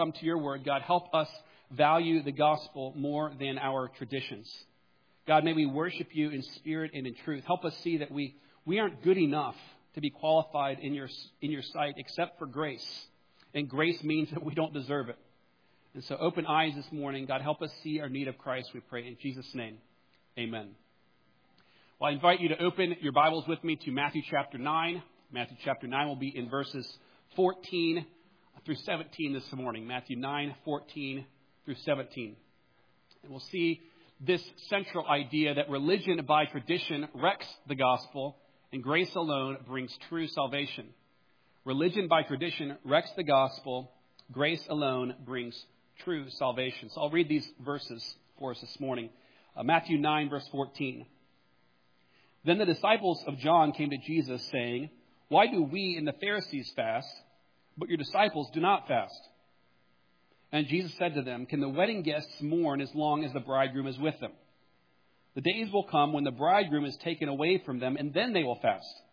come to your word, God, help us value the gospel more than our traditions. God, may we worship you in spirit and in truth. Help us see that we aren't good enough to be qualified in your sight except for grace. And grace means that we don't deserve it. And so open eyes this morning. God, help us see our need of Christ, we pray. In Jesus' name, amen. Well, I invite you to open your Bibles with me to Matthew chapter 9. Matthew chapter 9 will be in verses 14 through 17 this morning. Matthew 9, 14 through 17. And we'll see this central idea that religion by tradition wrecks the gospel and grace alone brings true salvation. Religion by tradition wrecks the gospel. Grace alone brings true salvation. So I'll read these verses for us this morning. Matthew 9, verse 14. Then the disciples of John came to Jesus, saying, "Why do we and the Pharisees fast, but your disciples do not fast?" And Jesus said to them, "Can the wedding guests mourn as long as the bridegroom is with them? The days will come when the bridegroom is taken away from them, and then they will fast.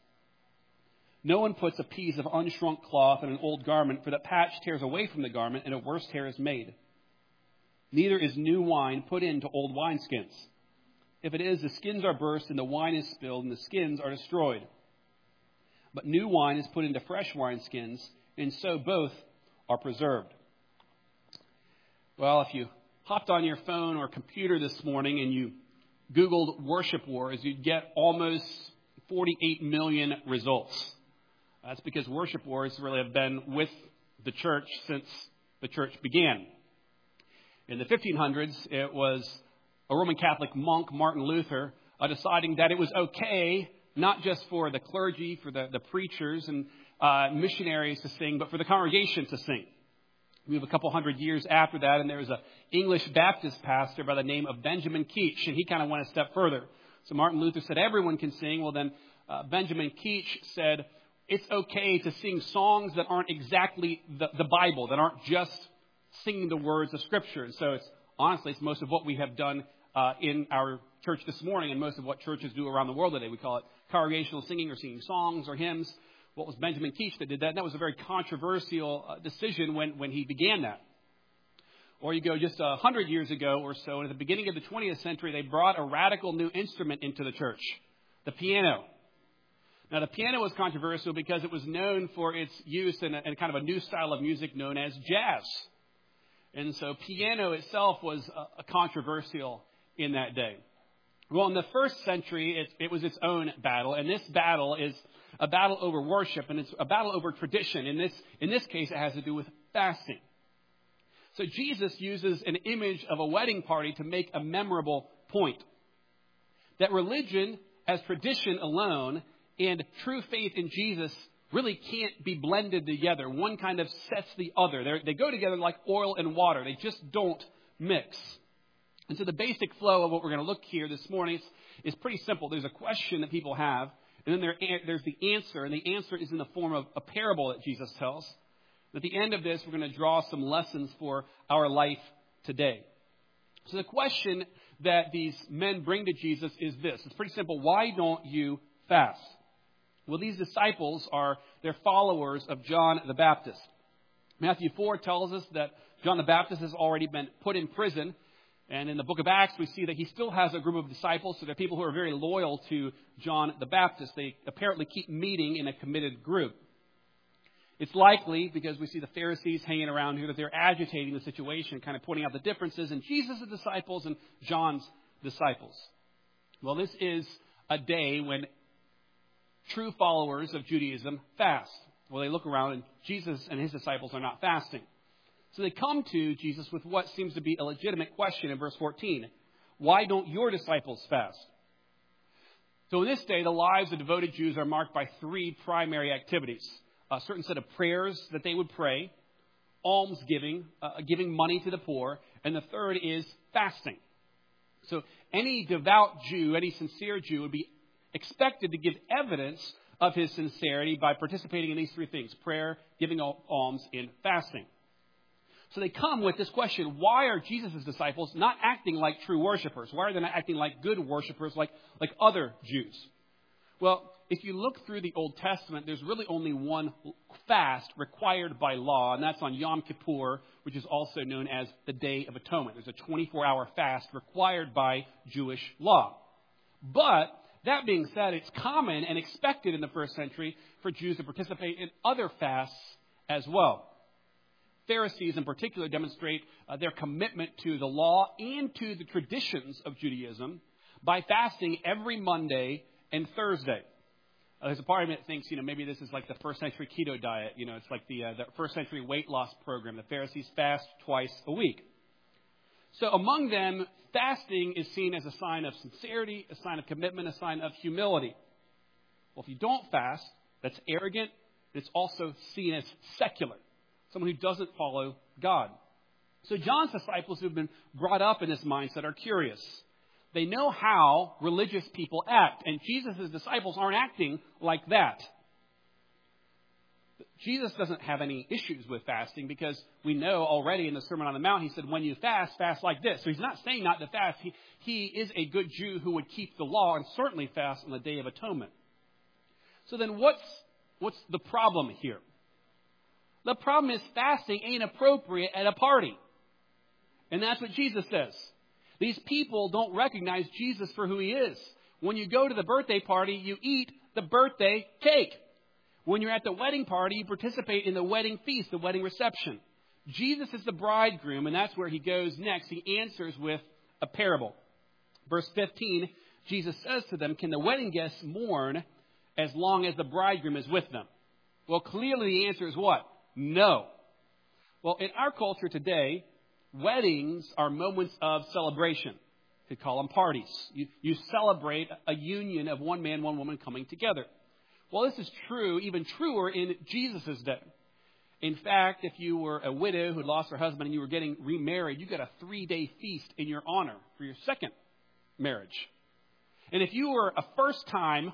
No one puts a piece of unshrunk cloth in an old garment, for the patch tears away from the garment, and a worse tear is made. Neither is new wine put into old wineskins. If it is, the skins are burst, and the wine is spilled, and the skins are destroyed. But new wine is put into fresh wineskins, and so both are preserved." Well, if you hopped on your phone or computer this morning and you Googled worship wars, you'd get almost 48 million results. That's because worship wars really have been with the church since the church began. In the 1500s, it was a Roman Catholic monk, Martin Luther, deciding that it was okay, not just for the clergy, for the preachers and missionaries to sing, but for the congregation to sing. We have a couple hundred years after that, and there was an English Baptist pastor by the name of Benjamin Keach, and he kind of went a step further. So Martin Luther said everyone can sing. Well, then Benjamin Keach said it's okay to sing songs that aren't exactly the Bible, that aren't just singing the words of Scripture. And so it's most of what we have done in our church this morning, and most of what churches do around the world today. We call it congregational singing or singing songs or hymns. What was Benjamin Keach that did that? And that was a very controversial decision when he began that. Or you go just 100 years ago or so, and at the beginning of the 20th century, they brought a radical new instrument into the church, the piano. Now, the piano was controversial because it was known for its use in a kind of a new style of music known as jazz. And so piano itself was controversial in that day. Well, in the first century, it was its own battle, and this battle is a battle over worship, and it's a battle over tradition. In this case, it has to do with fasting. So Jesus uses an image of a wedding party to make a memorable point. That religion as tradition alone and true faith in Jesus really can't be blended together. One kind of sets the other. They go together like oil and water. They just don't mix. And so the basic flow of what we're going to look here this morning is pretty simple. There's a question that people have, and then there's the answer, and the answer is in the form of a parable that Jesus tells. At the end of this, we're going to draw some lessons for our life today. So the question that these men bring to Jesus is this. It's pretty simple. Why don't you fast? Well, these disciples they're followers of John the Baptist. Matthew 4 tells us that John the Baptist has already been put in prison. And in the book of Acts, we see that he still has a group of disciples. So they're people who are very loyal to John the Baptist. They apparently keep meeting in a committed group. It's likely, because we see the Pharisees hanging around here, that they're agitating the situation, kind of pointing out the differences in Jesus' disciples and John's disciples. Well, this is a day when true followers of Judaism fast. Well, they look around and Jesus and his disciples are not fasting. So they come to Jesus with what seems to be a legitimate question in verse 14. Why don't your disciples fast? So in this day, the lives of devoted Jews are marked by three primary activities. A certain set of prayers that they would pray, almsgiving, giving money to the poor, and the third is fasting. So any devout Jew, any sincere Jew would be expected to give evidence of his sincerity by participating in these three things: prayer, giving alms, and fasting. So they come with this question: why are Jesus' disciples not acting like true worshipers? Why are they not acting like good worshipers like other Jews? Well, if you look through the Old Testament, there's really only one fast required by law, and that's on Yom Kippur, which is also known as the Day of Atonement. There's a 24-hour fast required by Jewish law. But that being said, it's common and expected in the first century for Jews to participate in other fasts as well. Pharisees in particular demonstrate their commitment to the law and to the traditions of Judaism by fasting every Monday and Thursday. There's a part of me that thinks, maybe this is like the first century keto diet. It's like the first century weight loss program. The Pharisees fast twice a week. So among them, fasting is seen as a sign of sincerity, a sign of commitment, a sign of humility. Well, if you don't fast, that's arrogant. It's also seen as secular, someone who doesn't follow God. So John's disciples who've been brought up in this mindset are curious. They know how religious people act, and Jesus' disciples aren't acting like that. Jesus doesn't have any issues with fasting because we know already in the Sermon on the Mount, he said, when you fast, fast like this. So he's not saying not to fast. He is a good Jew who would keep the law and certainly fast on the Day of Atonement. So then what's the problem here? The problem is fasting ain't appropriate at a party. And that's what Jesus says. These people don't recognize Jesus for who he is. When you go to the birthday party, you eat the birthday cake. When you're at the wedding party, you participate in the wedding feast, the wedding reception. Jesus is the bridegroom, and that's where he goes next. He answers with a parable. Verse 15, Jesus says to them, can the wedding guests mourn as long as the bridegroom is with them? Well, clearly the answer is what? No. Well, in our culture today, weddings are moments of celebration. You could call them parties. You celebrate a union of one man, one woman coming together. Well, this is true, even truer in Jesus' day. In fact, if you were a widow who lost her husband and you were getting remarried, you got a 3-day feast in your honor for your second marriage. And if you were a first-time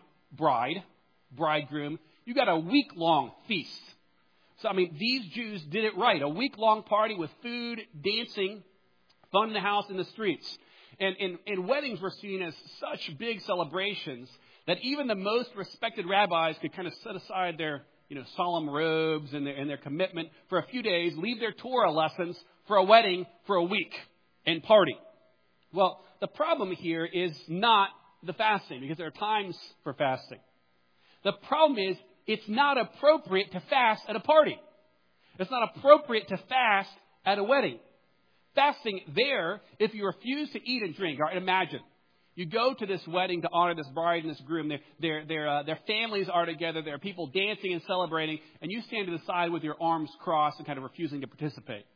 bridegroom, you got a week-long feast. So, these Jews did it right. A week-long party with food, dancing, fun in the house, in the streets. And weddings were seen as such big celebrations that even the most respected rabbis could kind of set aside their solemn robes and their commitment for a few days, leave their Torah lessons for a wedding for a week and party. Well, the problem here is not the fasting, because there are times for fasting. The problem is it's not appropriate to fast at a party. It's not appropriate to fast at a wedding. Fasting there, if you refuse to eat and drink, all right, imagine. You go to this wedding to honor this bride and this groom. Their families are together. There are people dancing and celebrating. And you stand to the side with your arms crossed and kind of refusing to participate.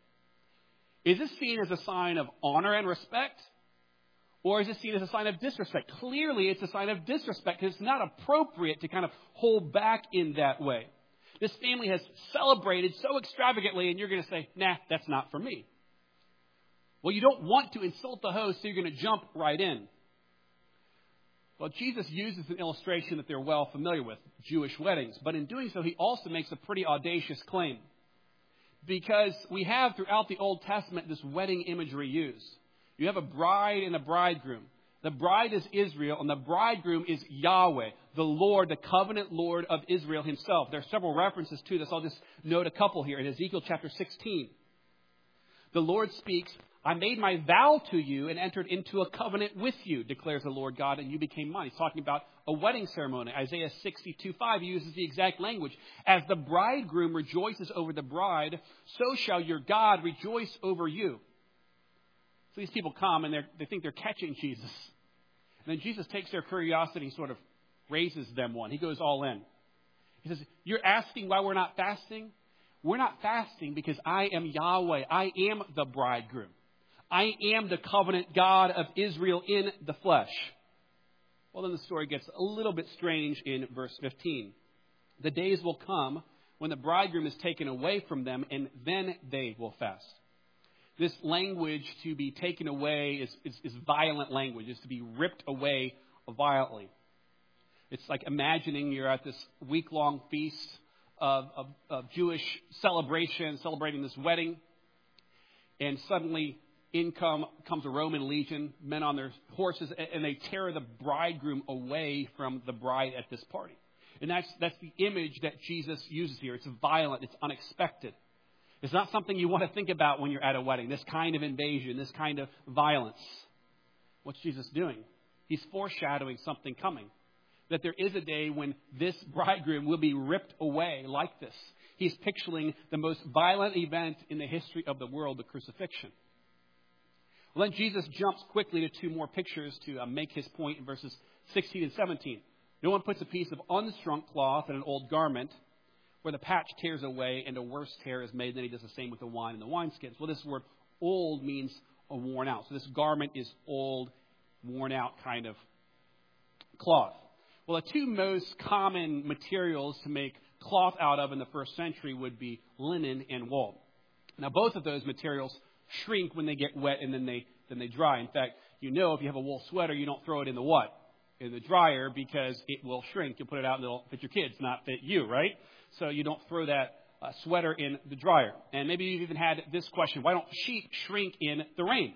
Is this seen as a sign of honor and respect? Or is it seen as a sign of disrespect? Clearly, it's a sign of disrespect because it's not appropriate to kind of hold back in that way. This family has celebrated so extravagantly, and you're going to say, nah, that's not for me. Well, you don't want to insult the host, so you're going to jump right in. Well, Jesus uses an illustration that they're well familiar with, Jewish weddings. But in doing so, he also makes a pretty audacious claim. Because we have throughout the Old Testament this wedding imagery used. You have a bride and a bridegroom. The bride is Israel, and the bridegroom is Yahweh, the Lord, the covenant Lord of Israel himself. There are several references to this. I'll just note a couple here. In Ezekiel chapter 16, the Lord speaks, I made my vow to you and entered into a covenant with you, declares the Lord God, and you became mine. He's talking about a wedding ceremony. Isaiah 62:5 uses the exact language. As the bridegroom rejoices over the bride, so shall your God rejoice over you. So these people come and they think they're catching Jesus. And then Jesus takes their curiosity and sort of raises them one. He goes all in. He says, you're asking why we're not fasting? We're not fasting because I am Yahweh. I am the bridegroom. I am the covenant God of Israel in the flesh. Well, then the story gets a little bit strange in verse 15. The days will come when the bridegroom is taken away from them, and then they will fast. This language, to be taken away, is violent language. It's to be ripped away violently. It's like imagining you're at this week-long feast of Jewish celebration, celebrating this wedding, and suddenly in comes a Roman legion, men on their horses, and they tear the bridegroom away from the bride at this party. And that's the image that Jesus uses here. It's violent. It's unexpected. It's not something you want to think about when you're at a wedding, this kind of invasion, this kind of violence. What's Jesus doing? He's foreshadowing something coming. That there is a day when this bridegroom will be ripped away like this. He's picturing the most violent event in the history of the world, the crucifixion. Well, then Jesus jumps quickly to two more pictures to make his point in verses 16 and 17. No one puts a piece of unstrung cloth in an old garment where the patch tears away and a worse tear is made. Then he does the same with the wine and the wineskins. Well, this word old means worn out. So this garment is old, worn out kind of cloth. Well, the two most common materials to make cloth out of in the first century would be linen and wool. Now, both of those materials shrink when they get wet and then they dry. In fact, if you have a wool sweater, you don't throw it in the what? In the dryer, because it will shrink. You'll put it out and it'll fit your kids, not fit you, right? So you don't throw that sweater in the dryer. And maybe you've even had this question: why don't sheep shrink in the rain?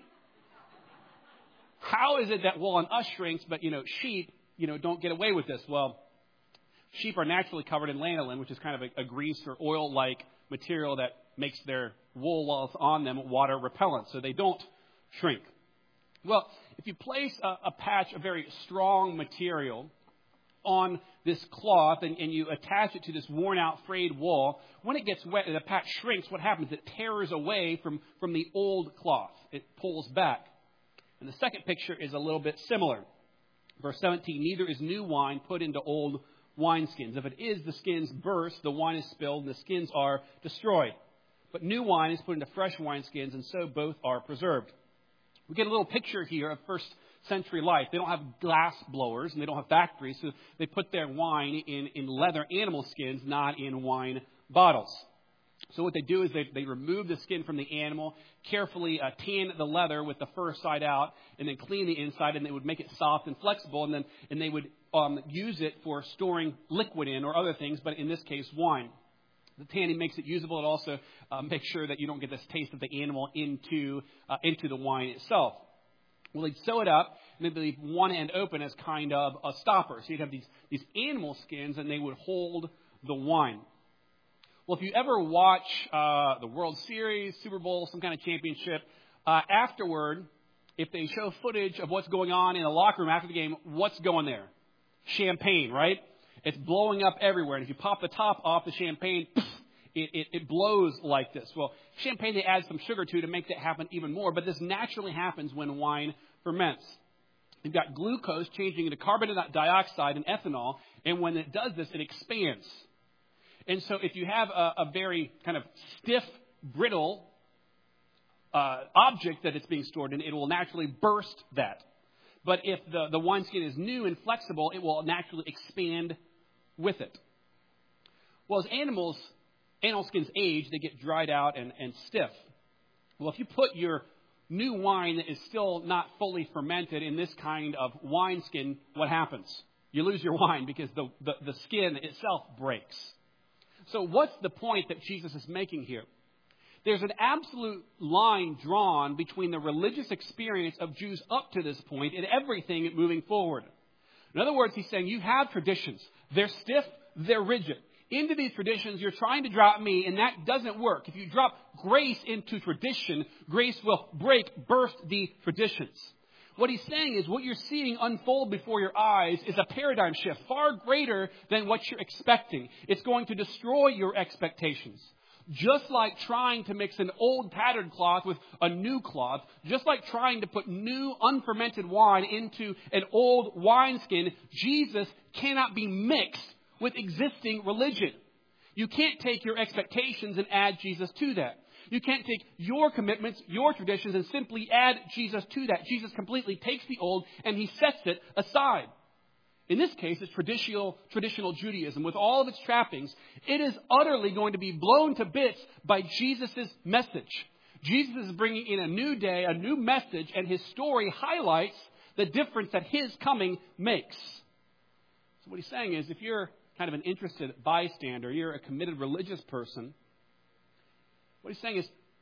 How is it that wool on us shrinks, but sheep don't get away with this? Well, sheep are naturally covered in lanolin, which is kind of a grease or oil-like material that makes their wool, while it's on them, water repellent, so they don't shrink. Well, if you place a patch of very strong material on this cloth and you attach it to this worn-out, frayed wool, when it gets wet and the patch shrinks, what happens? It tears away from the old cloth. It pulls back. And the second picture is a little bit similar. Verse 17, neither is new wine put into old wineskins. If it is, the skins burst, the wine is spilled, and the skins are destroyed. But new wine is put into fresh wineskins, and so both are preserved. We get a little picture here of first century life. They don't have glass blowers and they don't have factories, so they put their wine in leather animal skins, not in wine bottles. So what they do is they remove the skin from the animal, carefully tan the leather with the fur side out, and then clean the inside, and they would make it soft and flexible, and they would use it for storing liquid in or other things, but in this case, wine. The tanning makes it usable. It also makes sure that you don't get this taste of the animal into the wine itself. Well, they'd sew it up, and they'd leave one end open as kind of a stopper. So you'd have these animal skins, and they would hold the wine. Well, if you ever watch the World Series, Super Bowl, some kind of championship, afterward, if they show footage of what's going on in the locker room after the game, what's going there? Champagne, right? It's blowing up everywhere. And if you pop the top off the champagne, it blows like this. Well, champagne, they add some sugar to make that happen even more. But this naturally happens when wine ferments. You've got glucose changing into carbon dioxide and ethanol. And when it does this, it expands. And so if you have a very kind of stiff, brittle object that it's being stored in, it will naturally burst that. But if the wineskin is new and flexible, it will naturally expand with it. Well, as animal skins age, they get dried out and stiff. Well, if you put your new wine that is still not fully fermented in this kind of wineskin, what happens? You lose your wine because the skin itself breaks. So what's the point that Jesus is making here? There's an absolute line drawn between the religious experience of Jews up to this point and everything moving forward. In other words, he's saying you have traditions. They're stiff, they're rigid. Into these traditions, you're trying to drop me, and that doesn't work. If you drop grace into tradition, grace will burst the traditions. What he's saying is what you're seeing unfold before your eyes is a paradigm shift far greater than what you're expecting. It's going to destroy your expectations. Just like trying to mix an old tattered cloth with a new cloth, just like trying to put new unfermented wine into an old wineskin, Jesus cannot be mixed with existing religion. You can't take your expectations and add Jesus to that. You can't take your commitments, your traditions, and simply add Jesus to that. Jesus completely takes the old and he sets it aside. In this case, it's traditional Judaism with all of its trappings. It is utterly going to be blown to bits by Jesus' message. Jesus is bringing in a new day, a new message, and his story highlights the difference that his coming makes. So what he's saying is, if you're kind of an interested bystander, you're a committed religious person, what he's saying is,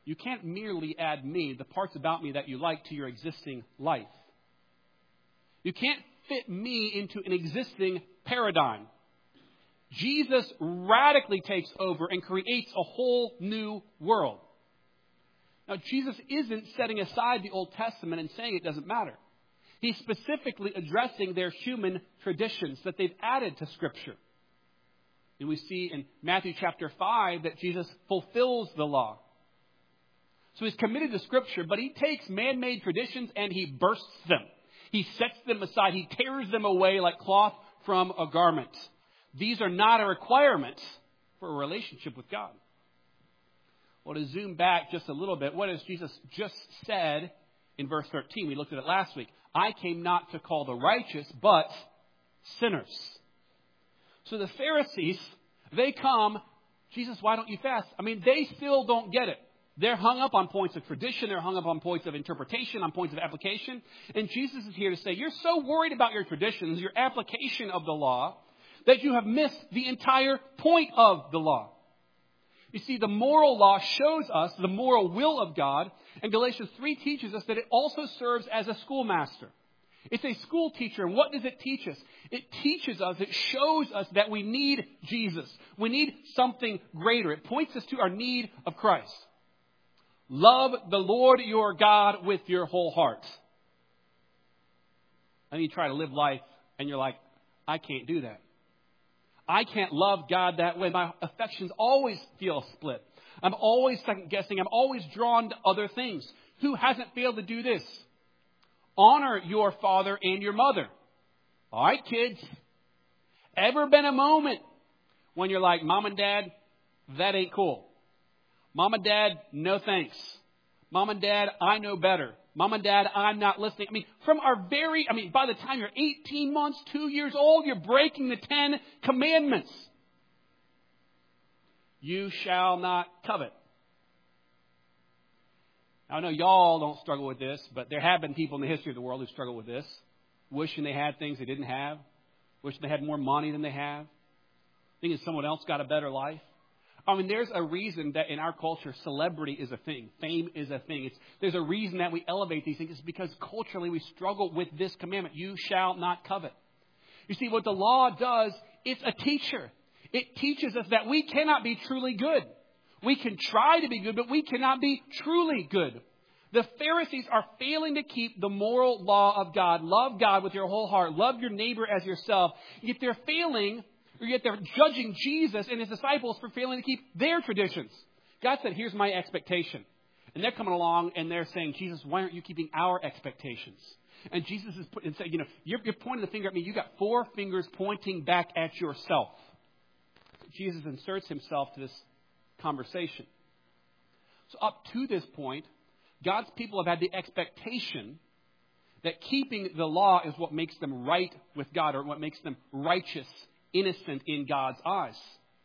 You can't merely add me, the parts about me that you like, to your existing life. You can't fit me into an existing paradigm. Jesus radically takes over and creates a whole new world. Now, Jesus isn't setting aside the Old Testament and saying it doesn't matter. He's specifically addressing their human traditions that they've added to Scripture. And we see in Matthew chapter 5 that Jesus fulfills the law. So he's committed to Scripture, but he takes man-made traditions and he bursts them. He sets them aside. He tears them away like cloth from a garment. These are not a requirement for a relationship with God. Well, to zoom back just a little bit, what has Jesus just said in verse 13? We looked at it last week. I came not to call the righteous, but sinners. So the Pharisees, they come, Jesus, why don't you fast? I mean, they still don't get it. They're hung up on points of tradition. They're hung up on points of interpretation, on points of application. And Jesus is here to say, you're so worried about your traditions, your application of the law, that you have missed the entire point of the law. You see, the moral law shows us the moral will of God, and Galatians 3 teaches us that it also serves as a schoolmaster. It's a school teacher, and what does it teach us? It teaches us, it shows us that we need Jesus. We need something greater. It points us to our need of Christ. Love the Lord your God with your whole heart. And you try to live life, and you're like, I can't do that. I can't love God that way. My affections always feel split. I'm always second guessing. I'm always drawn to other things. Who hasn't failed to do this? Honor your father and your mother. All right, kids. Ever been a moment when you're like, Mom and Dad, that ain't cool. Mom and Dad, no thanks. Mom and Dad, I know better. Mom and Dad, I'm not listening. By the time you're 18 months, 2 years old, you're breaking the 10 commandments. You shall not covet. Now, I know y'all don't struggle with this, but there have been people in the history of the world who struggle with this. Wishing they had things they didn't have. Wishing they had more money than they have. Thinking someone else got a better life. I mean, there's a reason that in our culture, celebrity is a thing. Fame is a thing. There's a reason that we elevate these things. It's because culturally we struggle with this commandment. You shall not covet. You see, what the law does, it's a teacher. It teaches us that we cannot be truly good. We can try to be good, but we cannot be truly good. The Pharisees are failing to keep the moral law of God. Love God with your whole heart. Love your neighbor as yourself. Yet they're judging Jesus and his disciples for failing to keep their traditions. God said, here's my expectation. And they're coming along and they're saying, Jesus, why aren't you keeping our expectations? And Jesus is saying, you're pointing the finger at me. You got 4 fingers pointing back at yourself. Jesus inserts himself to this conversation. So up to this point, God's people have had the expectation that keeping the law is what makes them right with God, or what makes them righteous, innocent in God's eyes.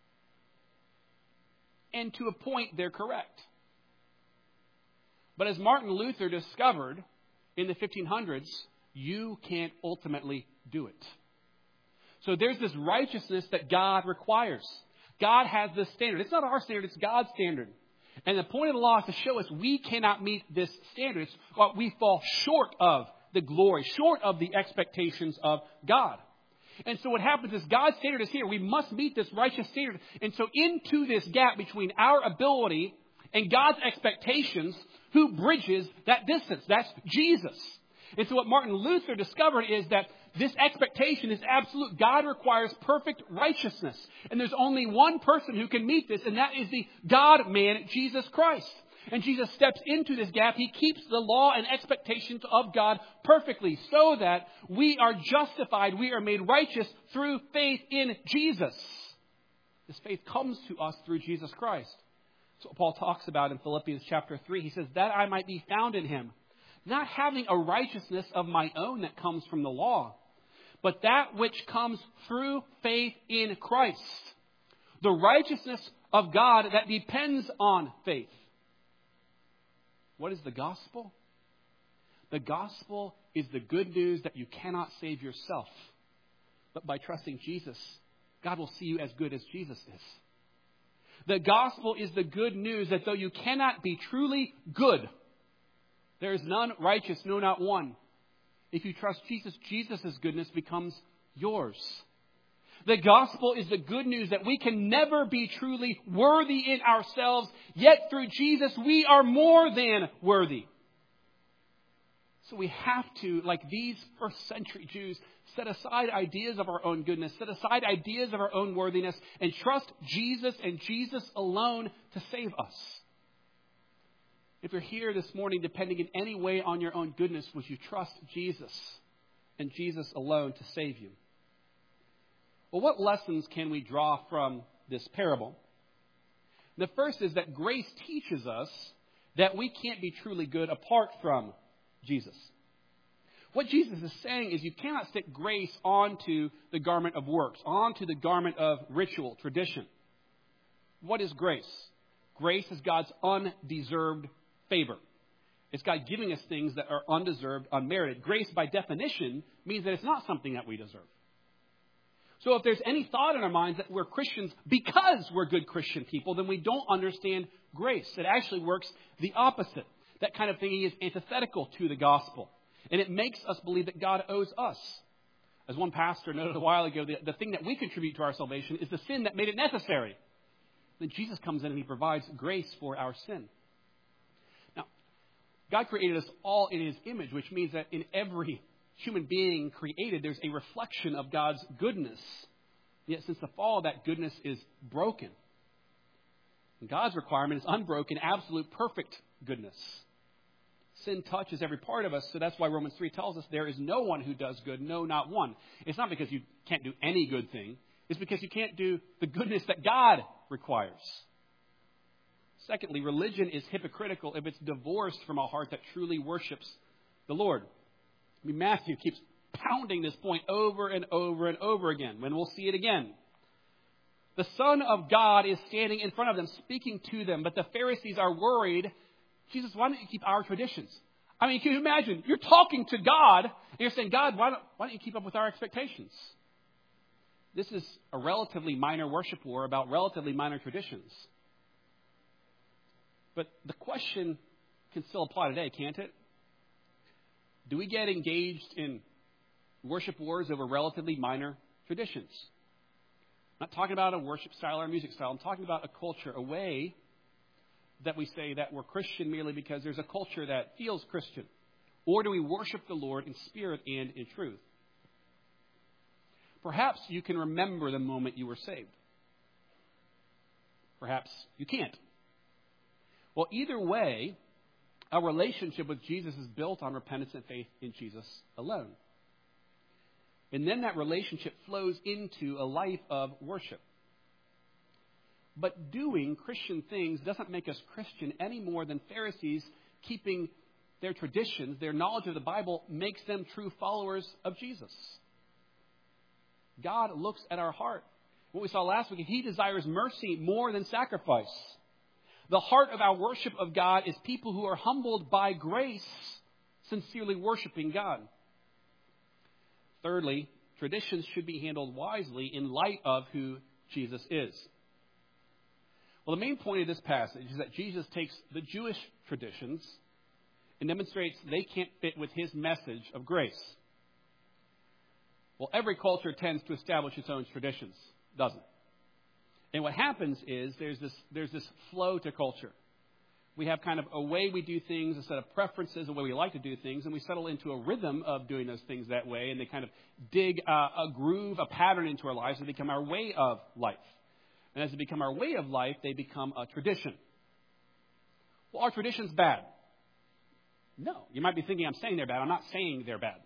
And to a point, they're correct. But as Martin Luther discovered in the 1500s, you can't ultimately do it. So there's this righteousness that God requires. God has this standard. It's not our standard, it's God's standard. And the point of the law is to show us we cannot meet this standard. It's what we fall short of the glory, short of the expectations of God. And so what happens is God's standard is here. We must meet this righteous standard. And so into this gap between our ability and God's expectations, who bridges that distance? That's Jesus. And so what Martin Luther discovered is that this expectation is absolute. God requires perfect righteousness. And there's only one person who can meet this, and that is the God-man, Jesus Christ. And Jesus steps into this gap. He keeps the law and expectations of God perfectly so that we are justified. We are made righteous through faith in Jesus. This faith comes to us through Jesus Christ. So Paul talks about in Philippians chapter 3. He says, that I might be found in him, not having a righteousness of my own that comes from the law, but that which comes through faith in Christ. The righteousness of God that depends on faith. What is the gospel? The gospel is the good news that you cannot save yourself. But by trusting Jesus, God will see you as good as Jesus is. The gospel is the good news that though you cannot be truly good, there is none righteous, no, not one. If you trust Jesus, Jesus' goodness becomes yours. The gospel is the good news that we can never be truly worthy in ourselves, yet through Jesus we are more than worthy. So we have to, like these first century Jews, set aside ideas of our own goodness, set aside ideas of our own worthiness, and trust Jesus and Jesus alone to save us. If you're here this morning depending in any way on your own goodness, would you trust Jesus and Jesus alone to save you? Well, what lessons can we draw from this parable? The first is that grace teaches us that we can't be truly good apart from Jesus. What Jesus is saying is you cannot stick grace onto the garment of works, onto the garment of ritual, tradition. What is grace? Grace is God's undeserved favor. It's God giving us things that are undeserved, unmerited. Grace, by definition, means that it's not something that we deserve. So if there's any thought in our minds that we're Christians because we're good Christian people, then we don't understand grace. It actually works the opposite. That kind of thinking is antithetical to the gospel. And it makes us believe that God owes us. As one pastor noted a while ago, the thing that we contribute to our salvation is the sin that made it necessary. Then Jesus comes in and he provides grace for our sin. Now, God created us all in his image, which means that in every human being created, there's a reflection of God's goodness. Yet since the fall, that goodness is broken. And God's requirement is unbroken, absolute, perfect goodness. Sin touches every part of us, so that's why Romans 3 tells us there is no one who does good, no, not one. It's not because you can't do any good thing. It's because you can't do the goodness that God requires. Secondly, religion is hypocritical if it's divorced from a heart that truly worships the Lord. I mean, Matthew keeps pounding this point over and over and over again, and we'll see it again. The Son of God is standing in front of them, speaking to them, but the Pharisees are worried. Jesus, why don't you keep our traditions? I mean, can you imagine? You're talking to God, and you're saying, God, why don't you keep up with our expectations? This is a relatively minor worship war about relatively minor traditions. But the question can still apply today, can't it? Do we get engaged in worship wars over relatively minor traditions? I'm not talking about a worship style or a music style. I'm talking about a culture, a way that we say that we're Christian merely because there's a culture that feels Christian. Or do we worship the Lord in spirit and in truth? Perhaps you can remember the moment you were saved. Perhaps you can't. Well, either way, our relationship with Jesus is built on repentance and faith in Jesus alone. And then that relationship flows into a life of worship. But doing Christian things doesn't make us Christian any more than Pharisees keeping their traditions, their knowledge of the Bible, makes them true followers of Jesus. God looks at our heart. What we saw last week, he desires mercy more than sacrifice. The heart of our worship of God is people who are humbled by grace, sincerely worshiping God. Thirdly, traditions should be handled wisely in light of who Jesus is. Well, the main point of this passage is that Jesus takes the Jewish traditions and demonstrates they can't fit with his message of grace. Well, every culture tends to establish its own traditions, doesn't it? And what happens is there's this flow to culture. We have kind of a way we do things, a set of preferences, a way we like to do things, and we settle into a rhythm of doing those things that way, and they kind of dig a groove, a pattern into our lives, and become our way of life. And as they become our way of life, they become a tradition. Well, are traditions bad? No. You might be thinking I'm saying they're bad. I'm not saying they're bad.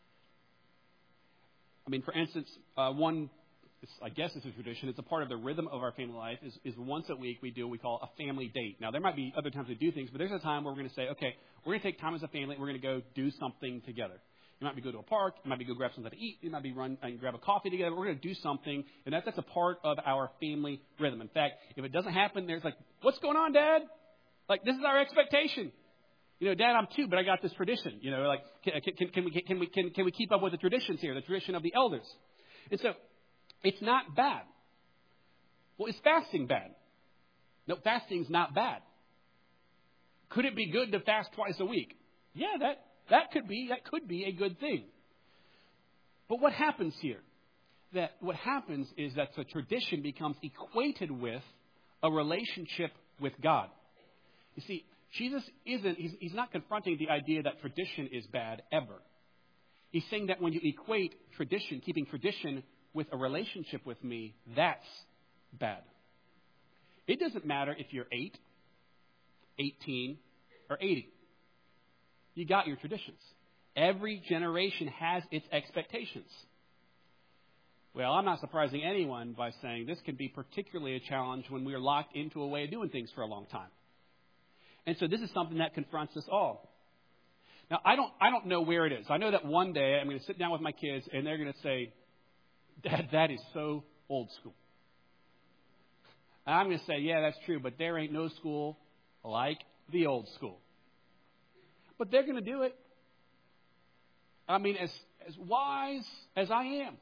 I mean, for instance, I guess it's a tradition. It's a part of the rhythm of our family life is once a week we do what we call a family date. Now, there might be other times we do things, but there's a time where we're going to say, okay, we're going to take time as a family. We're going to go do something together. It might be go to a park. It might be go grab something to eat. It might be run and grab a coffee together. We're going to do something, and that's a part of our family rhythm. In fact, if it doesn't happen, there's like, what's going on, Dad? Like, this is our expectation. You know, Dad, I'm 2, but I got this tradition. You know, like, can we keep up with the traditions here, the tradition of the elders? And so, it's not bad. Well, is fasting bad? No, fasting's not bad. Could it be good to fast twice a week? Yeah, that could be a good thing. But what happens here? What happens is that the tradition becomes equated with a relationship with God. You see, Jesus he's not confronting the idea that tradition is bad ever. He's saying that when you equate tradition, keeping tradition with a relationship with me, that's bad. It doesn't matter if you're 8, 18, or 80. You got your traditions. Every generation has its expectations. Well, I'm not surprising anyone by saying this can be particularly a challenge when we are locked into a way of doing things for a long time. And so this is something that confronts us all. Now, I don't know where it is. I know that one day I'm going to sit down with my kids and they're going to say, Dad, that is so old school. And I'm going to say, yeah, that's true, but there ain't no school like the old school. But they're going to do it. I mean, as wise as I am.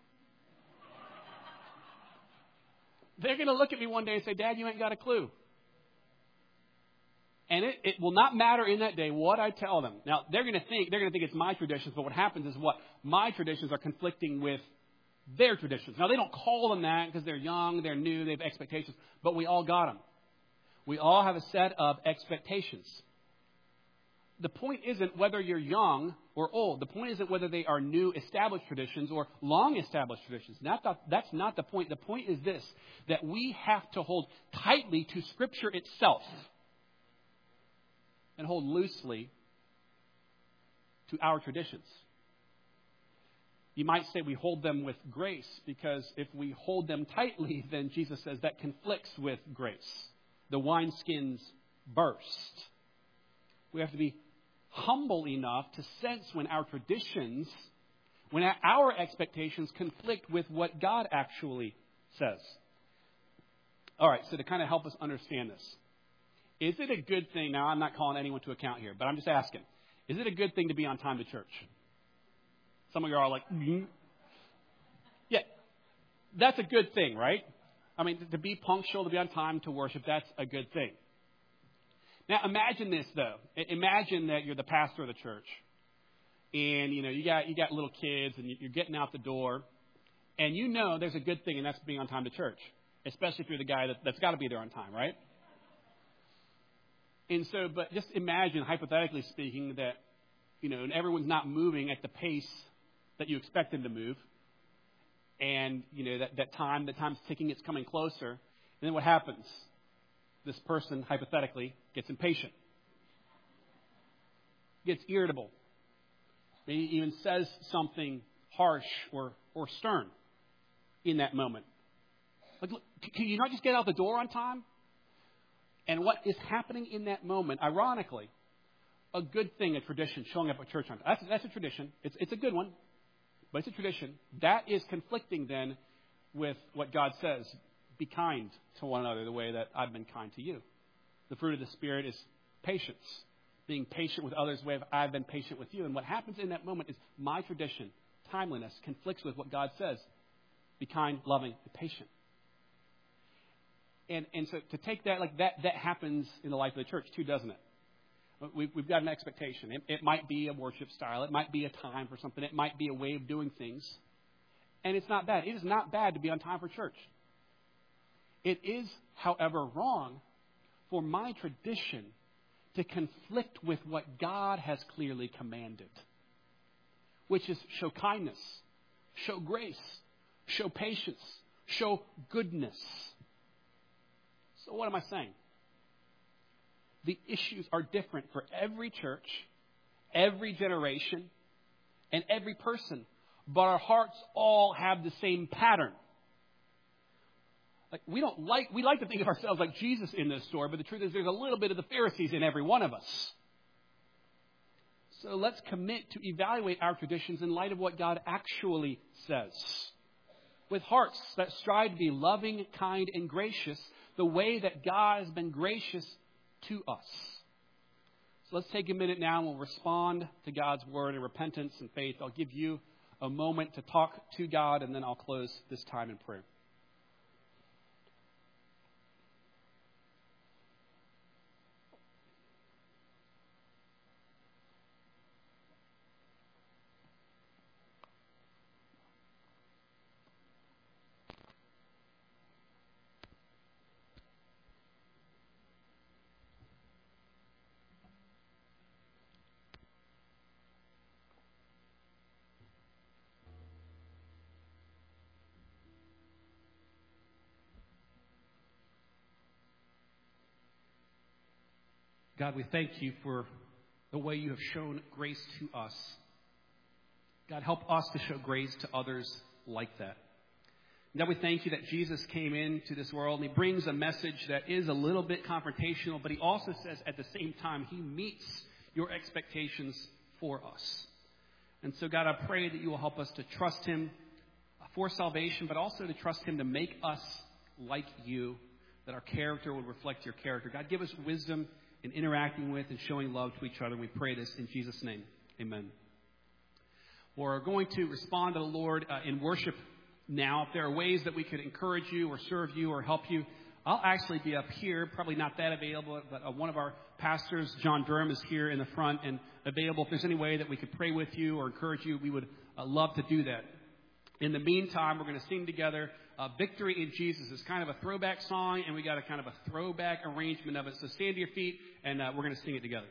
They're going to look at me one day and say, Dad, you ain't got a clue. And it will not matter in that day what I tell them. Now, they're going to think it's my traditions, but what happens is what? My traditions are conflicting with their traditions. Now, they don't call them that because they're young, they're new, they have expectations, but we all got them. We all have a set of expectations. The point isn't whether you're young or old. The point isn't whether they are new established traditions or long established traditions. That's not the point. The point is this, that we have to hold tightly to Scripture itself and hold loosely to our traditions. You might say we hold them with grace because if we hold them tightly, then Jesus says that conflicts with grace. The wineskins burst. We have to be humble enough to sense when our traditions, when our expectations conflict with what God actually says. All right, so to kind of help us understand this, is it a good thing? Now, I'm not calling anyone to account here, but I'm just asking. Is it a good thing to be on time to church? Some of you are like, Yeah, that's a good thing, right? I mean, to be punctual, to be on time to worship, that's a good thing. Now, imagine this, though. Imagine that you're the pastor of the church, and, you got little kids, and you're getting out the door, and there's a good thing, and that's being on time to church, especially if you're the guy that's got to be there on time, right? And so, but just imagine, hypothetically speaking, that, and everyone's not moving at the pace that you expect them to move, and, the time's ticking, it's coming closer, and then what happens? This person, hypothetically, gets impatient, gets irritable, maybe even says something harsh or stern in that moment. Like, look, can you not just get out the door on time? And what is happening in that moment, ironically, a good thing, a tradition, showing up at church on time. That's a tradition. It's a good one, but it's a tradition. That is conflicting then with what God says. Be kind to one another the way that I've been kind to you. The fruit of the Spirit is patience. Being patient with others the way I've been patient with you. And what happens in that moment is my tradition, timeliness, conflicts with what God says. Be kind, loving, and patient. And so to take that, like that happens in the life of the church too, doesn't it? We've got an expectation. It might be a worship style. It might be a time for something. It might be a way of doing things. And it's not bad. It is not bad to be on time for church. It is, however, wrong for my tradition to conflict with what God has clearly commanded, which is show kindness, show grace, show patience, show goodness. So what am I saying? The issues are different for every church, every generation, and every person, but our hearts all have the same pattern. We like to think of ourselves like Jesus in this story, but the truth is there's a little bit of the Pharisees in every one of us. So let's commit to evaluate our traditions in light of what God actually says. With hearts that strive to be loving, kind, and gracious, the way that God has been gracious to us. So let's take a minute now and we'll respond to God's word in repentance and faith. I'll give you a moment to talk to God, and then I'll close this time in prayer. God, we thank you for the way you have shown grace to us. God, help us to show grace to others like that. God, we thank you that Jesus came into this world and he brings a message that is a little bit confrontational, but he also says at the same time he meets your expectations for us. And so, God, I pray that you will help us to trust him for salvation, but also to trust him to make us like you, that our character will reflect your character. God, give us wisdom in interacting with and showing love to each other. And we pray this in Jesus' name. Amen. We're going to respond to the Lord in worship now. If there are ways that we could encourage you or serve you or help you, I'll actually be up here, probably not that available, but one of our pastors, John Durham, is here in the front and available. If there's any way that we could pray with you or encourage you, we would love to do that. In the meantime, we're going to sing together Victory in Jesus. It's kind of a throwback song, and we got a kind of a throwback arrangement of it. So stand to your feet, and we're going to sing it together.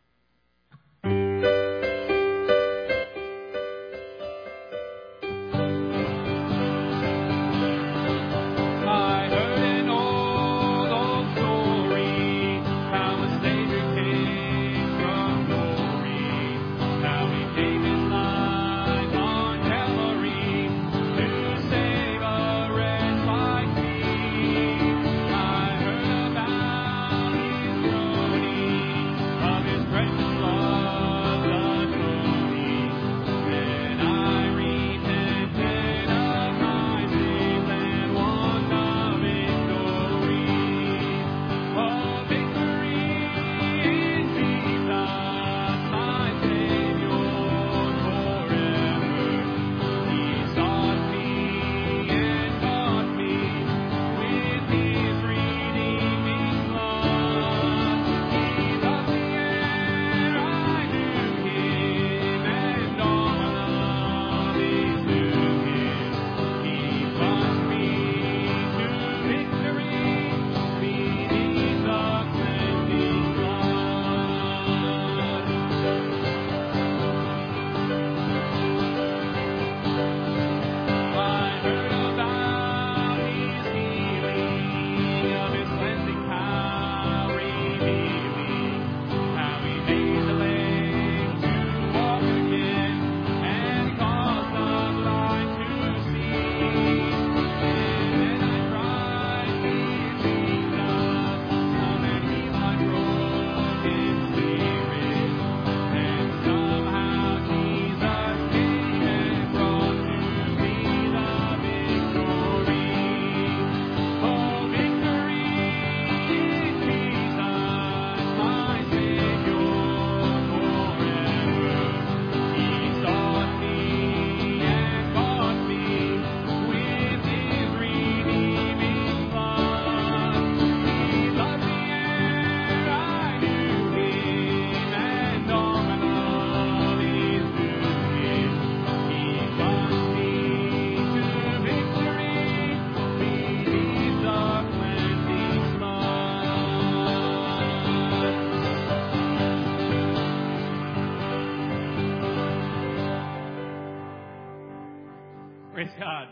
Praise God.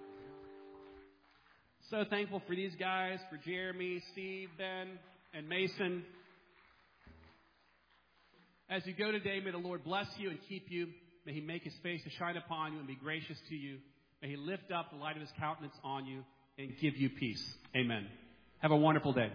So thankful for these guys, for Jeremy, Steve, Ben, and Mason. As you go today, may the Lord bless you and keep you. May he make his face to shine upon you and be gracious to you. May he lift up the light of his countenance on you and give you peace. Amen. Have a wonderful day.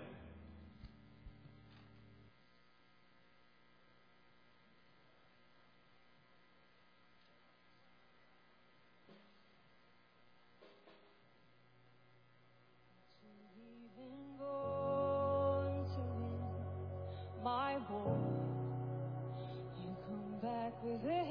My boy, you come back with it.